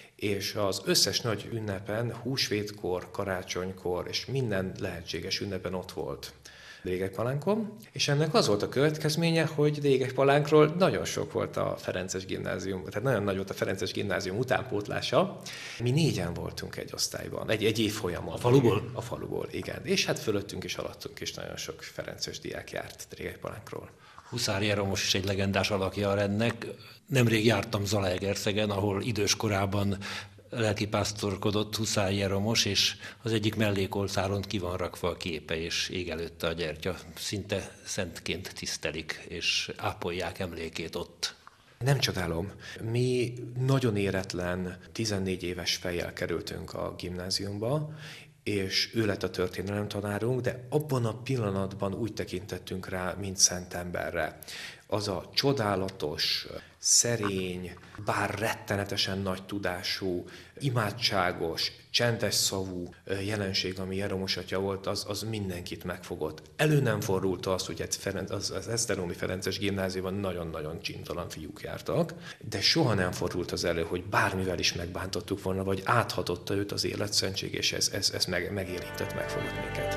És az összes nagy ünnepen, húsvétkor, karácsonykor és minden lehetséges ünnepen ott volt Drégelypalánkon, és ennek az volt a következménye, hogy Drégelypalánkról nagyon sok volt a Ferences gimnázium, tehát nagyon nagy volt a Ferences gimnázium utánpótlása. Mi négyen voltunk egy osztályban, egy, egy évfolyamon. A faluból? A faluból, igen. És hát fölöttünk és alattunk is nagyon sok ferences diák járt Drégelypalánkról. Huszár Jeromos is egy legendás alakja a rendnek. Nemrég jártam Zalaegerszegen, ahol idős korában lelkipásztorkodott Huszár Jeromos, és az egyik mellékoltáron ki van rakva a képe, és ég előtte a gyertya. Szinte szentként tisztelik, és ápolják emlékét ott. Nem csodálom. Mi nagyon éretlen, tizennégy éves fejjel kerültünk a gimnáziumba, és ő lett a történelemtanárunk, de abban a pillanatban úgy tekintettünk rá, mint szent emberre. Az a csodálatos, szerény, bár rettenetesen nagy tudású, imádságos, csendes szavú jelenség, ami Jeromos atya volt, az, az mindenkit megfogott. Elő nem fordult az, hogy az, az Esztergomi Ferences gimnáziumban nagyon-nagyon csintalan fiúk jártak, de soha nem fordult az elő, hogy bármivel is megbántottuk volna, vagy áthatotta őt az életszentség, és ez, ez, ez meg, megérintett, megfogott minket.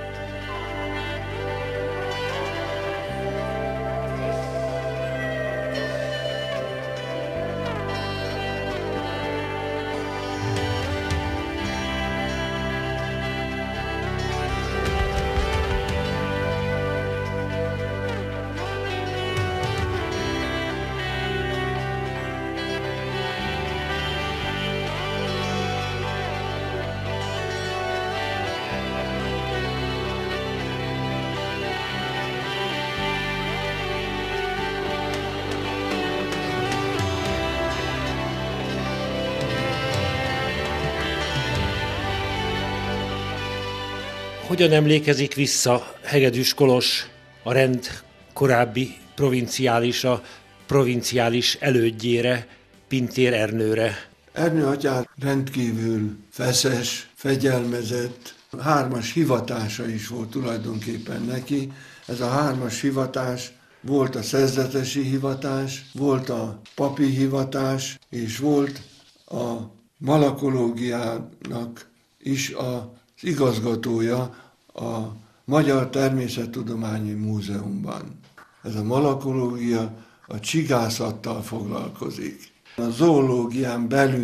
Hogyan emlékezik vissza Hegedűs Kolos, a rend korábbi provinciálisa, provinciális elődjére, Pintér Ernőre? Ernő atyát rendkívül feszes, fegyelmezett, hármas hivatása is volt tulajdonképpen neki. Ez a hármas hivatás volt a szerzetesi hivatás, volt a papi hivatás, és volt a malakológiának is az igazgatója a Magyar Természettudományi Múzeumban. Ez a malakológia a csigászattal foglalkozik. A zoológián belül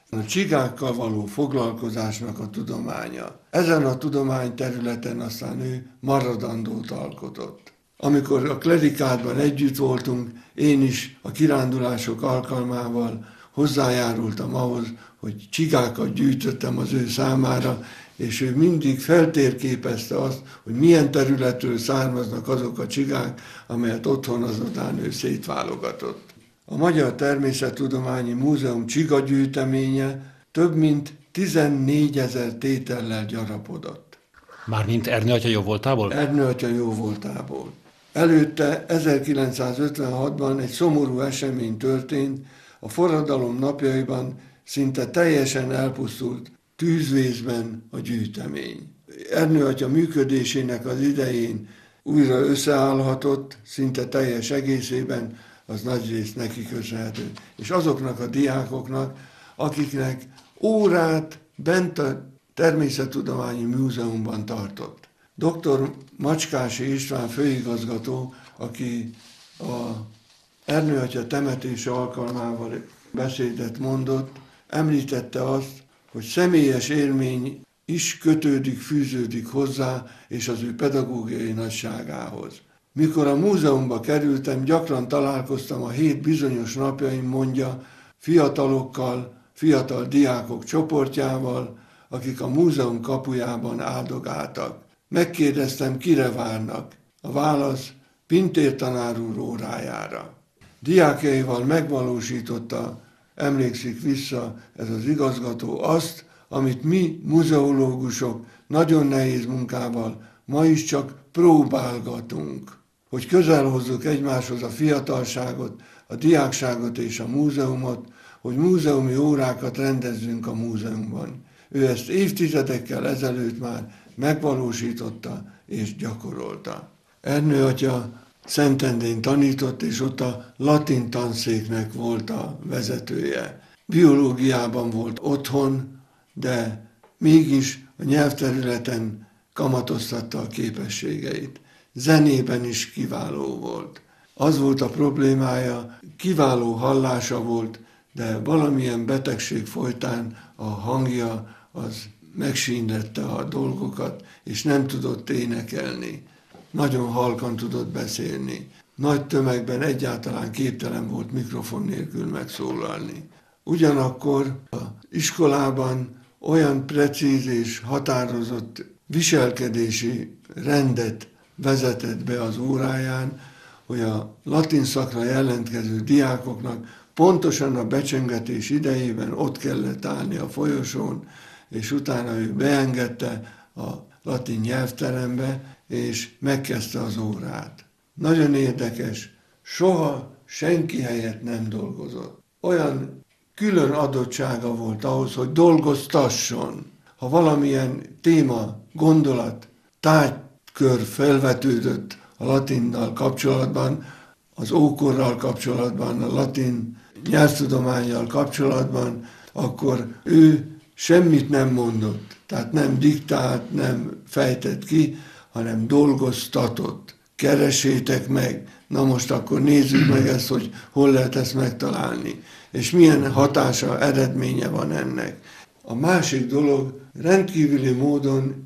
a csigákkal való foglalkozásnak a tudománya. Ezen a tudományterületen aztán ő maradandót alkotott. Amikor a klerikátban együtt voltunk, én is a kirándulások alkalmával hozzájárultam ahhoz, hogy csigákat gyűjtöttem az ő számára, és ő mindig feltérképezte azt, hogy milyen területről származnak azok a csigák, amelyet otthon azután ő szétválogatott. A Magyar Természettudományi Múzeum csigagyűjteménye több mint tizennégyezer tétellel gyarapodott. Mármint Ernő atya jóvoltából? Ernő atya jóvoltából. Előtte ezerkilencszázötvenhatban egy szomorú esemény történt, a forradalom napjaiban szinte teljesen elpusztult tűzvészben a gyűjtemény. Ernő atya működésének az idején újra összeállhatott, szinte teljes egészében, az nagyrészt neki köszönhető. És azoknak a diákoknak, akiknek órát bent a Természettudományi Múzeumban tartott. doktor Macskási István főigazgató, aki a Ernő atya temetése alkalmával beszédet mondott, említette azt, hogy személyes élmény is kötődik, fűződik hozzá, és az ő pedagógiai nagyságához. Mikor a múzeumba kerültem, gyakran találkoztam a hét bizonyos napjaim, mondja, fiatalokkal, fiatal diákok csoportjával, akik a múzeum kapujában áldogáltak. Megkérdeztem, kire várnak. A válasz, Pintér tanár úr órájára. Diákjaival megvalósította, emlékszik vissza ez az igazgató, azt, amit mi muzeológusok nagyon nehéz munkával ma is csak próbálgatunk, hogy közel hozzuk egymáshoz a fiatalságot, a diákságot és a múzeumot, hogy múzeumi órákat rendezzünk a múzeumban. Ő ezt évtizedekkel ezelőtt már megvalósította és gyakorolta. Ernő atya Szentendrén tanított, és ott a latin tanszéknek volt a vezetője. Biológiában volt otthon, de mégis a nyelvterületen kamatoztatta a képességeit. Zenében is kiváló volt. Az volt a problémája, kiváló hallása volt, de valamilyen betegség folytán a hangja az megsínlette a dolgokat, és nem tudott énekelni. Nagyon halkan tudott beszélni. Nagy tömegben egyáltalán képtelen volt mikrofon nélkül megszólalni. Ugyanakkor az iskolában olyan precíz és határozott viselkedési rendet vezetett be az óráján, hogy a latin szakra jelentkező diákoknak pontosan a becsöngetés idejében ott kellett állni a folyosón, és utána ő beengedte a latin nyelvterembe, és megkezdte az órát. Nagyon érdekes, soha senki helyett nem dolgozott. Olyan külön adottsága volt ahhoz, hogy dolgoztasson. Ha valamilyen téma, gondolat, tárgykör felvetődött a latinnal kapcsolatban, az ókorral kapcsolatban, a latin nyelvtudománnyal kapcsolatban, akkor ő semmit nem mondott. Tehát nem diktált, nem fejtett ki, hanem dolgoztatott. Keresétek meg. Na most akkor nézzük meg ezt, hogy hol lehet ezt megtalálni. És milyen hatása, eredménye van ennek. A másik dolog, rendkívüli módon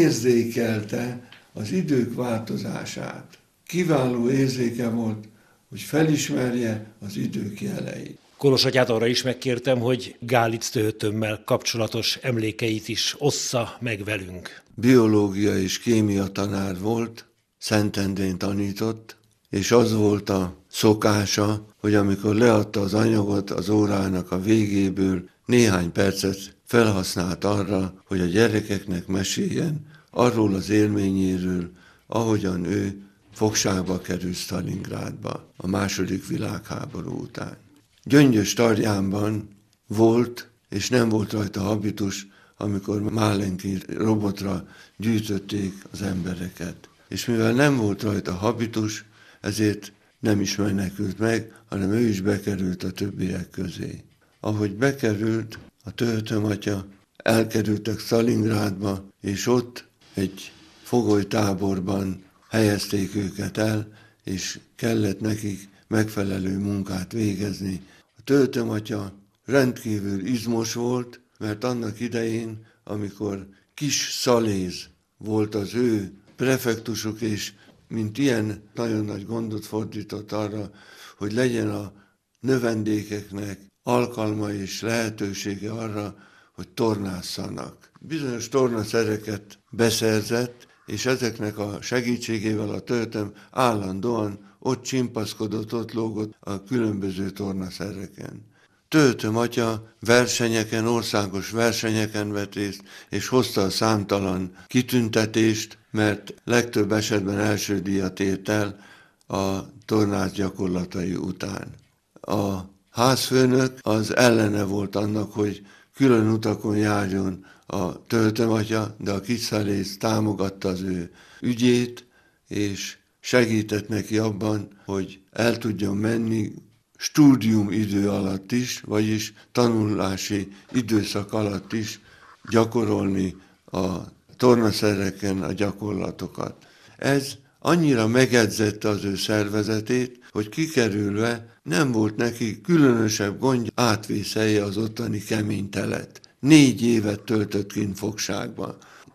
érzékelte az idők változását. Kiváló érzéke volt, hogy felismerje az idők jeleit. Kolos atyát arra is megkértem, hogy Gálic Töhötömmel kapcsolatos emlékeit is ossza meg velünk. Biológia és kémia tanár volt, Szentendrén tanított, és az volt a szokása, hogy amikor leadta az anyagot az órának a végéből, néhány percet felhasznált arra, hogy a gyerekeknek meséljen arról az élményéről, ahogyan ő fogságba került Stalingrádba a második világháború után. Gyöngyös Tarjánban volt, és nem volt rajta habitus, amikor Málenki robotra gyűjtötték az embereket. És mivel nem volt rajta habitus, ezért nem is menekült meg, hanem ő is bekerült a többiek közé. Ahogy bekerült, a Töhötöm atya, elkerültek Stalingrádba, és ott egy fogolytáborban helyezték őket el, és kellett nekik megfelelő munkát végezni. A Töhötöm atya rendkívül izmos volt, mert annak idején, amikor Kis Szaléz volt az ő prefektusuk, és mint ilyen nagyon nagy gondot fordított arra, hogy legyen a növendékeknek alkalma és lehetősége arra, hogy tornásszanak. Bizonyos tornaszereket beszerzett, és ezeknek a segítségével a töltöm állandóan ott csimpaszkodott, ott lógott a különböző tornaszereken. Töltöm atya versenyeken, országos versenyeken vett részt, és hozta a számtalan kitüntetést, mert legtöbb esetben első díjat ért el a tornász gyakorlatai után. A házfőnök az ellene volt annak, hogy külön utakon járjon a töltömatya, de a Kis Szaléz támogatta az ő ügyét, és segített neki abban, hogy el tudjon menni stúdium idő alatt is, vagyis tanulási időszak alatt is gyakorolni a tornaszereken a gyakorlatokat. Ez annyira megedzette az ő szervezetét, hogy kikerülve nem volt neki különösebb gondja, átvészelje az ottani kemény telet. Négy évet töltött kint fogságban.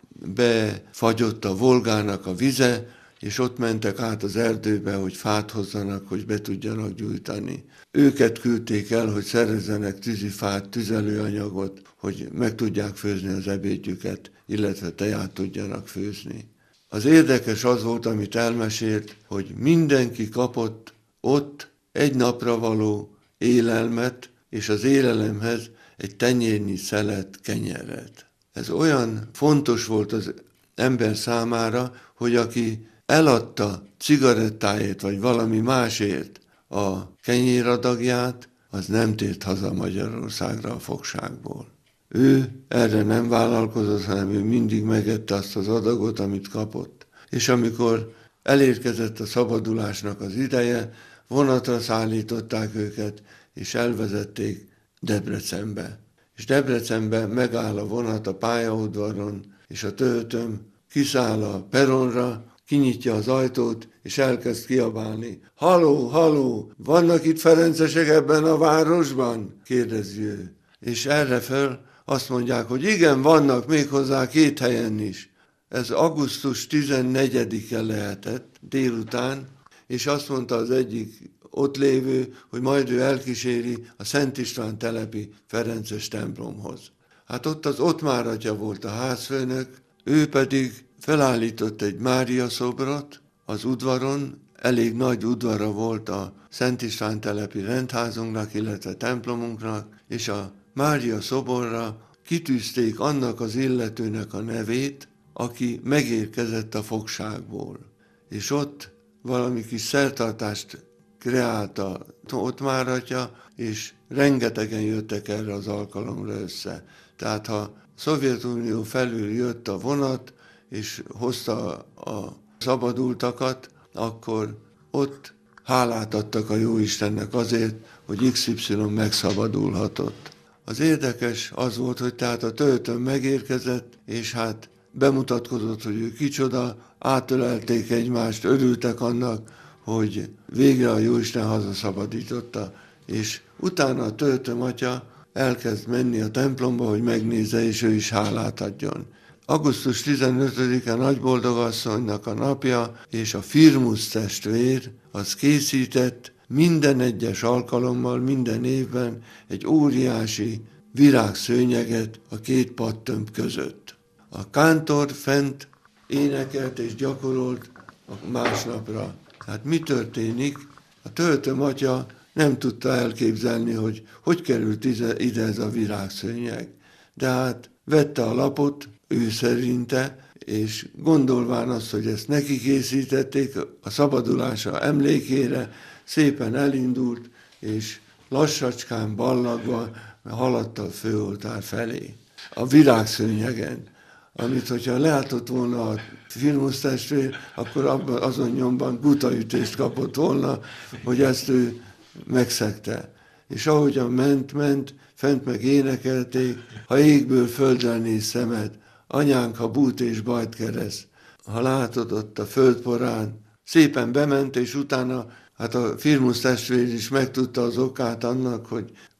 Befagyott a Volgának a vize, és ott mentek át az erdőbe, hogy fát hozzanak, hogy be tudjanak gyújtani. Őket küldték el, hogy szerezzenek tűzifát, tüzelőanyagot, hogy meg tudják főzni az ebédjüket, illetve teját tudjanak főzni. Az érdekes az volt, amit elmesélt, hogy mindenki kapott ott egy napra való élelmet, és az élelemhez egy tenyérnyi szelet kenyeret. Ez olyan fontos volt az ember számára, hogy aki eladta cigarettáért vagy valami másért a kenyéradagját, az nem tért haza Magyarországra a fogságból. Ő erre nem vállalkozott, hanem ő mindig megette azt az adagot, amit kapott. És amikor elérkezett a szabadulásnak az ideje, vonatra szállították őket, és elvezették Debrecenbe. És Debrecenbe megáll a vonat a pályaudvaron, és a töltöm kiszáll a peronra, kinyitja az ajtót, és elkezd kiabálni. Haló, haló, vannak itt ferencesek ebben a városban? Kérdezi ő. És erre föl azt mondják, hogy igen, vannak méghozzá két helyen is. Ez augusztus tizennegyedike lehetett délután, és azt mondta az egyik ott lévő, hogy majd ő elkíséri a Szent István telepi ferences templomhoz. Hát ott az Ottmár atya volt a házfőnök, ő pedig felállított egy Mária szobrot az udvaron, elég nagy udvara volt a Szent István telepi rendházunknak, illetve templomunknak, és a Mária szoborra kitűzték annak az illetőnek a nevét, aki megérkezett a fogságból. És ott valami kis szertartást kreálta Ottmár atya, és rengetegen jöttek erre az alkalomra össze. Tehát ha Szovjetunió felül jött a vonat, és hozta a szabadultakat, akkor ott hálát adtak a Jóistennek azért, hogy iksz ipszilon megszabadulhatott. Az érdekes az volt, hogy tehát a töltön megérkezett, és hát bemutatkozott, hogy ő kicsoda, átölelték egymást, örültek annak, hogy végre a Jóisten hazaszabadította, és utána a töltöm atya elkezd menni a templomba, hogy megnézze, és ő is hálát adjon. augusztus tizenötödike Nagyboldogasszonynak a napja, és a Firmus testvér az készített minden egyes alkalommal, minden évben egy óriási virágszőnyeget a két padtömb között. A kántor fent énekelt és gyakorolt a másnapra. Hát mi történik? A töltöm atya nem tudta elképzelni, hogy hogy került ide ez a virágszőnyeg. De hát vette a lapot, ő szerinte, és gondolván azt, hogy ezt neki készítették, a szabadulása emlékére szépen elindult, és lassacskán ballagva haladt a főoltár felé. A virágszőnyegen, amit hogyha látott volna a Firmus testvér, akkor abban, azon nyomban gutaütést kapott volna, hogy ezt ő megszegte. És ahogyan ment, ment, fent meg énekelték, ha égből földre néz szemed, anyánk, ha bút és bajt kereszt. Ha látod ott a földporán, szépen bement, és utána hát a Firmus testvér is megtudta az okát annak, hogy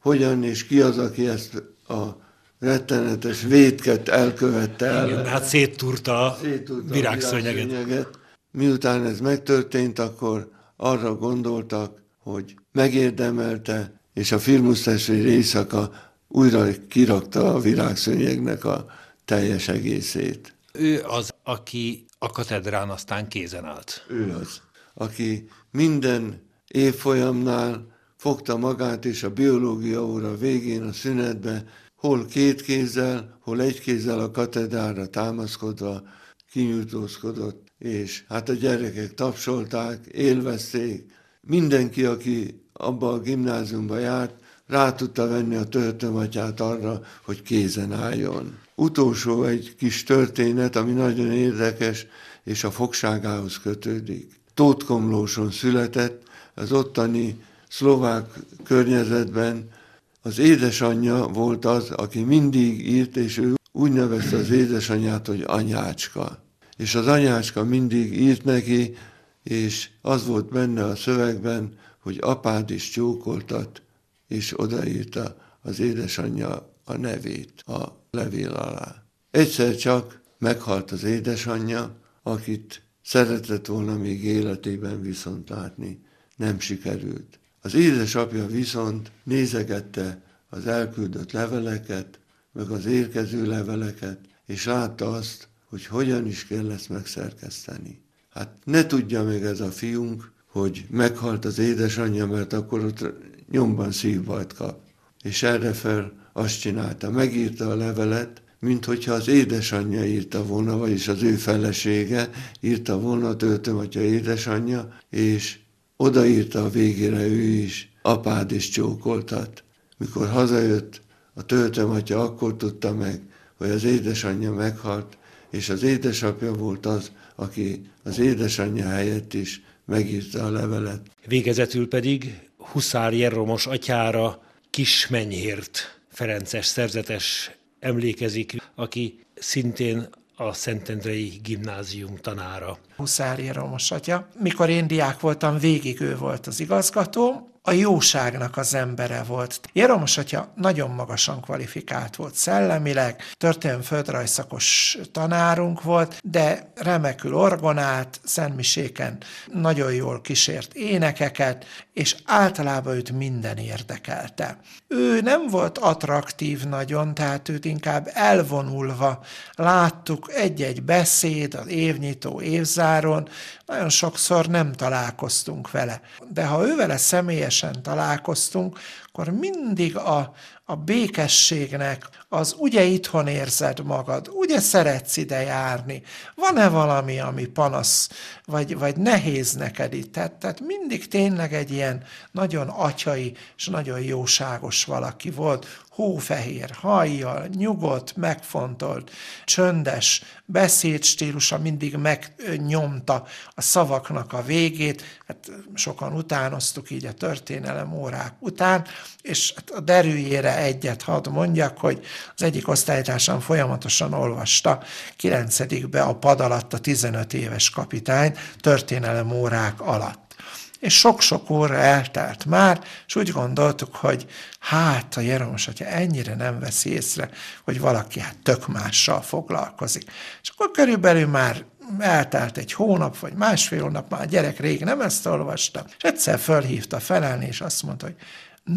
hogyan és ki az, aki ezt a rettenetes vétket elkövette el. Igen, hát széttúrta a virágszőnyeget. Miután ez megtörtént, akkor arra gondoltak, hogy megérdemelte, és a filmtestvér éjszaka újra kirakta a virágszőnyegnek a teljes egészét. Ő az, aki a katedrán aztán kézen állt. Ő az, aki minden évfolyamnál fogta magát, és a biológia óra végén a szünetbe hol két kézzel, hol egy kézzel a katedrára támaszkodva kinyújtózkodott, és hát a gyerekek tapsolták, élvezték. Mindenki, aki abba a gimnáziumba járt, rá tudta venni a töltőmatyát arra, hogy kézen álljon. Utolsó egy kis történet, ami nagyon érdekes, és a fogságához kötődik. Tótkomlóson született, az ottani szlovák környezetben az édesanyja volt az, aki mindig írt, és ő úgy nevezte az édesanyját, hogy anyácska. És az anyácska mindig írt neki, és az volt benne a szövegben, hogy apád is csókoltat, és odaírta az édesanyja a nevét a levél alá. Egyszer csak meghalt az édesanyja, akit szeretett volna még életében viszont látni. Nem sikerült. Az édesapja viszont nézegette az elküldött leveleket, meg az érkező leveleket, és látta azt, hogy hogyan is kell ezt megszerkeszteni. Hát ne tudja meg ez a fiunk, hogy meghalt az édesanyja, mert akkor ott nyomban szívbajt kap. És erre fel azt csinálta, megírta a levelet, mint hogyha az édesanyja írta volna, vagyis az ő felesége írta volna, a töltőmatya édesanyja, és odaírta a végére ő is, apád is csókoltat. Mikor hazajött, a töltőmatya akkor tudta meg, hogy az édesanyja meghalt, és az édesapja volt az, aki az édesanyja helyett is megírta a levelet. Végezetül pedig Huszár Jeromos atyára, Kismenyhért ferences szerzetes emlékezik, aki szintén a Szentendrei Gimnázium tanára. Huszár Jeromos atya. Mikor én diák voltam, végig ő volt az igazgató, a jóságnak az embere volt. Jeromos atya nagyon magasan kvalifikált volt szellemileg, történelmi földrajzszakos tanárunk volt, de remekül orgonált, szentmiséken nagyon jól kísért énekeket, és általában őt minden érdekelte. Ő nem volt attraktív nagyon, tehát őt inkább elvonulva láttuk, egy-egy beszéd az évnyitó évzáron, nagyon sokszor nem találkoztunk vele. De ha ővele személyesen találkoztunk, akkor mindig a, a békességnek az ugye itthon érzed magad, ugye szeretsz ide járni, van-e valami, ami panasz, vagy, vagy nehéz neked itt? Tehát, tehát mindig tényleg egy ilyen nagyon atyai és nagyon jóságos valaki volt, hófehér hajjal, nyugodt, megfontolt, csöndes beszédstílusa, mindig megnyomta a szavaknak a végét, hát sokan utánoztuk így a történelem órák után, és hát a derűjére egyet hadd mondjak, hogy az egyik osztálytársam folyamatosan olvasta kilencedikbe a pad alatt a tizenöt éves kapitány történelem órák alatt. És sok-sok óra eltelt már, és úgy gondoltuk, hogy hát a Jeromos atya ennyire nem veszi észre, hogy valaki hát tök mással foglalkozik. És akkor körülbelül már eltelt egy hónap, vagy másfél hónap, már a gyerek rég nem ezt olvasta, és egyszer fölhívta felelni, és azt mondta, hogy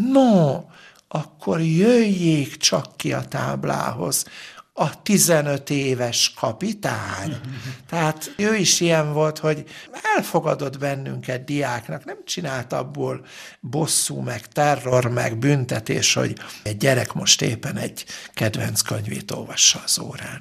no, akkor jöjjék csak ki a táblához, a tizenöt éves kapitány. Tehát ő is ilyen volt, hogy elfogadott bennünket diáknak, nem csinált abból bosszú, meg terror, meg büntetés, hogy egy gyerek most éppen egy kedvenc könyvét olvassa az órán.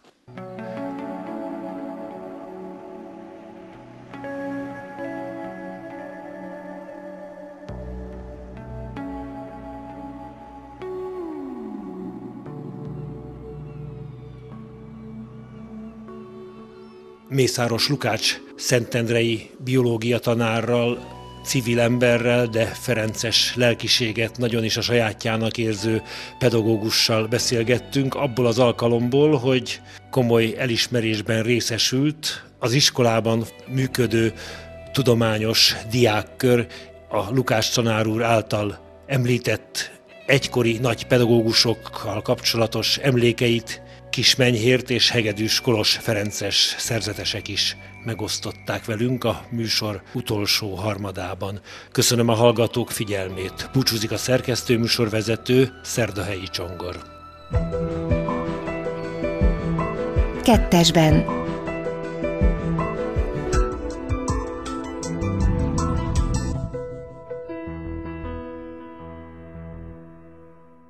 Mészáros Lukács szentendrei biológia tanárral, civil emberrel, de ferences lelkiséget nagyon is a sajátjának érző pedagógussal beszélgettünk, abból az alkalomból, hogy komoly elismerésben részesült az iskolában működő tudományos diákkör a Lukács tanár úr által említett egykori nagy pedagógusokkal kapcsolatos emlékeit Kismenyhért és Hegedűs Kolos ferences szerzetesek is megosztották velünk a műsor utolsó harmadában. Köszönöm a hallgatók figyelmét. Búcsúzik a szerkesztő műsorvezető, Szerdahelyi Csongor. Kettesben.